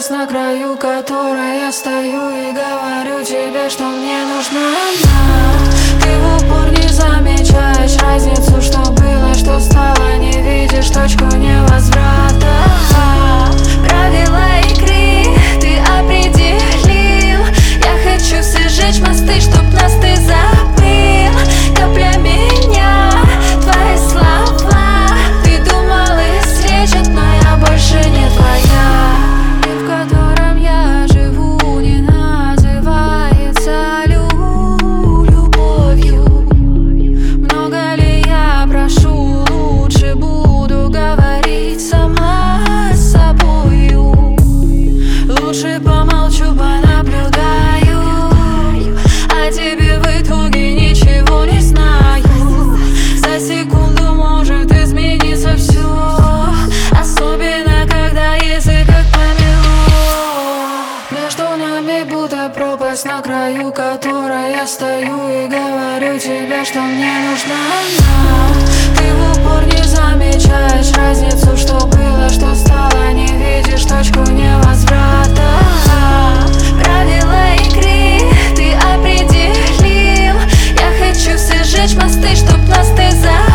пропасть, на краю которой я стою и говорю тебе, что мне нужна она. Ты в упор не замечаешь разницу, что было, что стало, не видишь точку невозврата. Правила игры ты определил. Я хочу все сжечь мосты, чтоб нас ты забыл. Капля меня, твои слова. Ты думал, их слечат, но я больше не твоя. Мир, в котором я живу, не называется любовью. Много ли я прошу, лучше буду говорить сама с собою. Лучше помолчу, понаблюдаю, а тебе в итоге ничего не знаю. За секунду может измениться все, особенно когда язык как помело. Между нами будто пропасть, на краю которой я стою и говорю тебе, что мне нужна она. Ты в упор не замечаешь разницу, что было, что стало, не видишь точку невозврата. Правила игры ты определил. Я хочу все сжечь мосты, чтоб нас ты забыл.